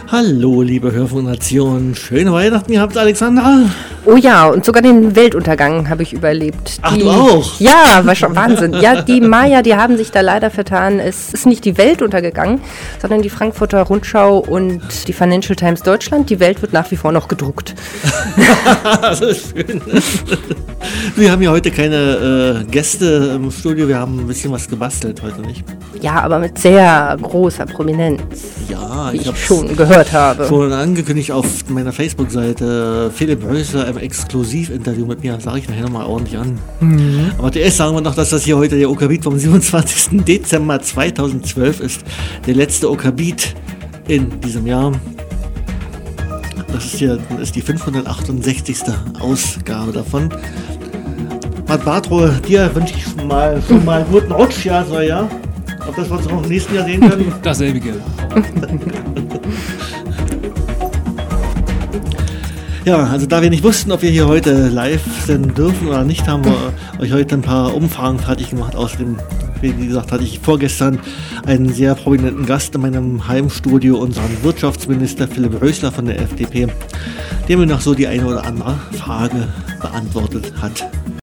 Hallo, liebe Hörfunknation. Schöne Weihnachten gehabt, Alexandra. Oh ja, und sogar den Weltuntergang habe ich überlebt. Ach, du auch? Ja, war schon Wahnsinn. Ja, die Maya, die haben sich da leider vertan. Es ist nicht die Welt untergegangen, sondern die Frankfurter Rundschau und die Financial Times Deutschland. Die Welt wird nach wie vor noch gedruckt. Das ist schön. Wir haben ja heute keine Gäste im Studio. Wir haben ein bisschen was gebastelt heute, nicht? Ja, aber mit sehr großer Prominenz. Ja, ich habe schon gehört habe. Schon angekündigt auf meiner Facebook-Seite. Philipp Rösler im Exklusivinterview mit mir, sage ich nachher nochmal ordentlich an. Mhm. Aber zuerst sagen wir noch, dass das hier heute der Okabit vom 27. Dezember 2012 ist. Der letzte Okabit in diesem Jahr. Das ist die 568. Ausgabe davon. Matt Bartro, dir wünsche ich schon mal einen guten Rutsch, ja, so, ja. Ob das wir uns noch im nächsten Jahr sehen können? Dasselbe. Ja, also da wir nicht wussten, ob wir hier heute live senden dürfen oder nicht, haben wir euch heute ein paar Umfragen fertig gemacht. Außerdem, wie gesagt, hatte ich vorgestern einen sehr prominenten Gast in meinem Heimstudio, unseren Wirtschaftsminister Philipp Rösler von der FDP, der mir noch so die eine oder andere Frage beantwortet hat.